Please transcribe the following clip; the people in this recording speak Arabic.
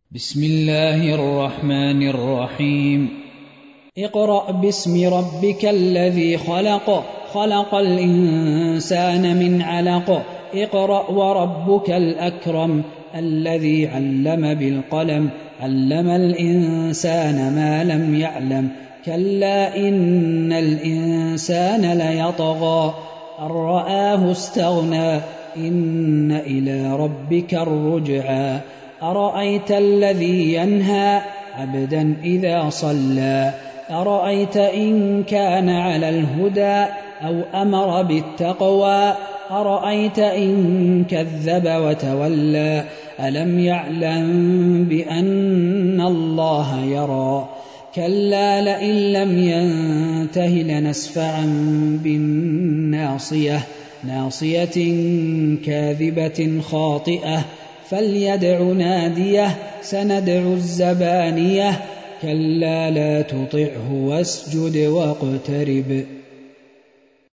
بسم الله الرحمن الرحيم. اقرأ باسم ربك الذي خلق، خلق الإنسان من علق. اقرأ وربك الأكرم الذي علم بالقلم، علم الإنسان ما لم يعلم. كلا إن الإنسان ليطغى أن رآه استغنى، إن إلى ربك الرجعى. أرأيت الذي ينهى عبدا إذا صلى، أرأيت إن كان على الهدى أو أمر بالتقوى، أرأيت إن كذب وتولى. ألم يعلم بأن الله يرى. كلا لئن لم ينته لنسفعا بالناصية، ناصية كاذبة خاطئة، فليدع ناديه سندع الزبانية. كلا لا تطعه واسجد واقترب.